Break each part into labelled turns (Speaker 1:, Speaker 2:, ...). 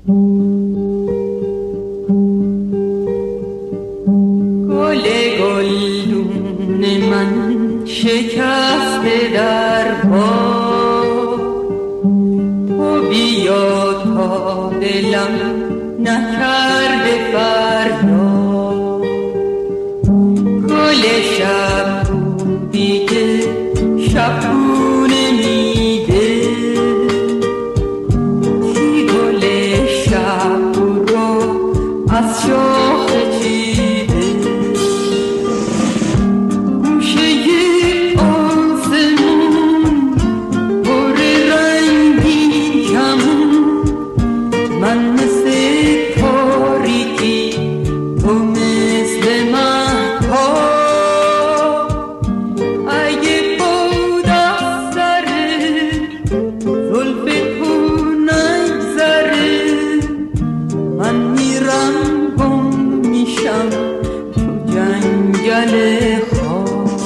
Speaker 1: گل گلدون من شکسته در باد، تو بیا تا دلم نکرده فریاد. گل شب بودی که شب نمیده، کی گل شب رو از شاخه چیده. گوشه آسمون پر رنگین کمون، من مثل تاریکی تو مثل مهتاب. اگه بود از سر زلف تو نگذره، من میرم گم میشم تو جنگل خواب.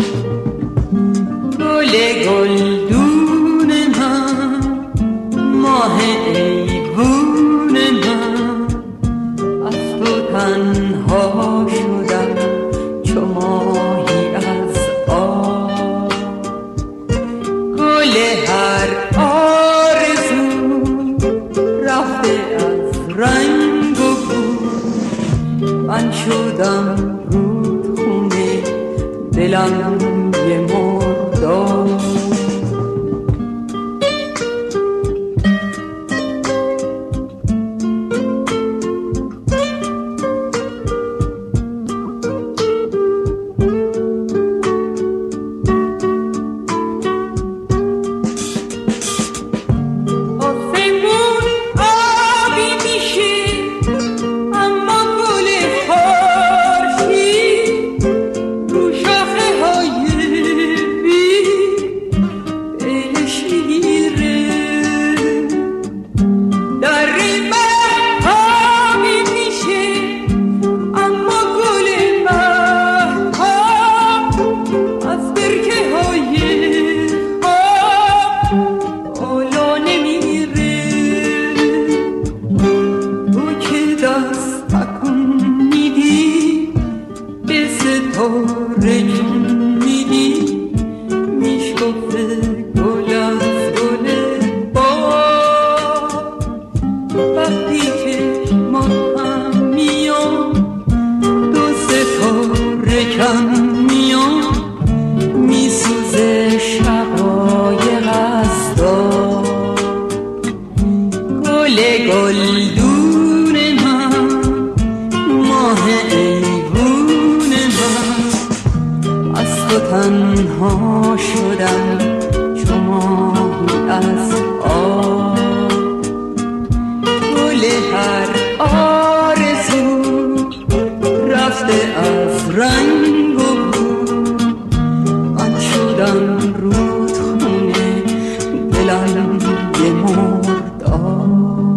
Speaker 1: گل گلدون من، ماه ایوون من، از تو تنها شدم چو ماهی از آب. گل هر آرزو رفته از رنگ و بو، من شدم رودخونه دلم یه مرداب. آسمون آبی میشه اما گل خورشید رو شاخه های بی بهش میگیره. در آبی میشه اما گل مهتاب از برکه های آب بالا نمیره. تو که دست تکون میدی به ستاره جون میدی، میشکفه گل از گل باد. وقتی چشمات هم میان دو ستاره کم میان، میسوزه شقایق از داد. گل گلدون من، ماه ایوون من، از تو تنها شدم چو ماهی از آب. گل هر آرزو رفته از رنگ و بو، من شدم رودخونه دلم یه مرداب.